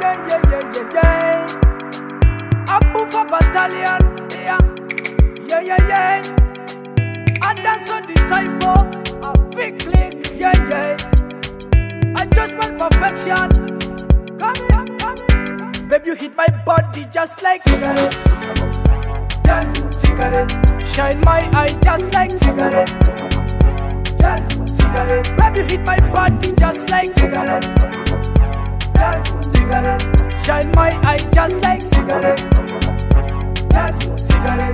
yeah. Abu for battalion, yeah. I dance on disciple, a big click, yeah. I just want perfection. Come here. Baby, you hit my body just like cigarette. Girl, cigarette. Shine my eye just like cigarette. Girl, cigarette. Baby, you hit my body just like cigarette. Girl, cigarette. Shine my eye just like cigarette. Girl, cigarette.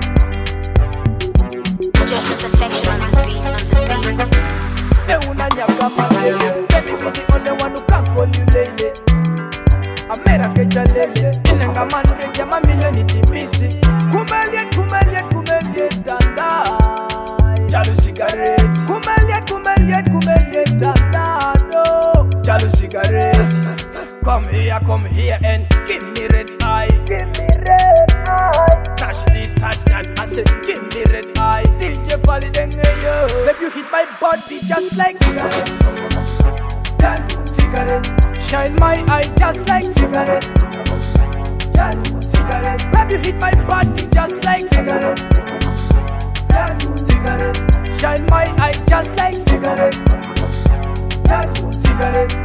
Just with affection on the beats. Una nyaka malele. Baby, be the only one who can call you lele. Amera ke jalele. Inenga mandre ya mamilioni timisi. Kumeliet tanda. Jalu cigarette. Kumeliet tanda. No. Jalu cigarette. Come here and give me red eye. Touch this, touch that. I said, give me red eye. DJ Fally Denge yo. Baby, you hit my body just like cigarette. Girl, cigarette. Shine my eye just like cigarette. Girl, cigarette. Baby, you hit my body just like cigarette. Girl, cigarette. Shine my eye just like cigarette. Girl, cigarette.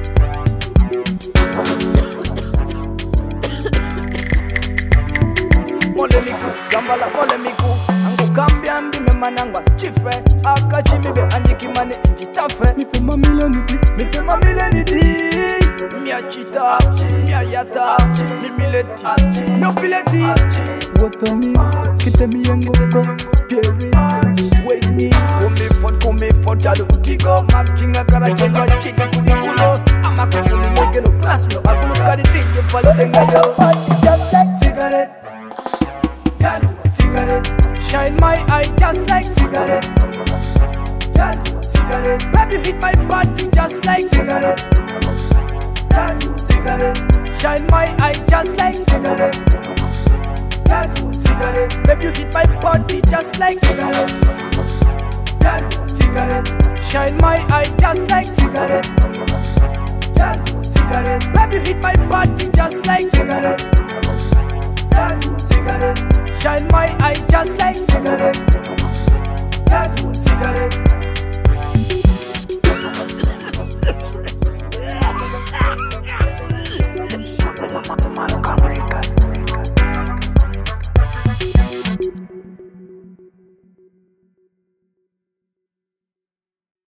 Molemiku, Zambala molemiku. Angu kambia mbime manangwa chife. Akachimibe anjikimane injitafe. Mifema milenidi. Mia chita, mia yata, mimileti, mopileti. Watami, kitemi yengo ko, pieri. Wait me, come for jalo utigo. Makchinga karachendo chiki kurikulo. Amakukumi mogeno glass no akulu kari DJ Fally Denge yo. Just like cigarette. Girl, cigarette. Shine my eye just like cigarette. Girl, cigarette. Baby, hit my body just like cigarette. Girl, cigarette. Shine my eye just like cigarette. Girl, cigarette. Baby, you hit my body just like cigarette. Girl, cigarette. Shine my eye just like cigarette. Girl, cigarette. Baby, you hit my body just like cigarette. Girl, cigarette. Shine my eye just like cigarette. Girl, cigarette.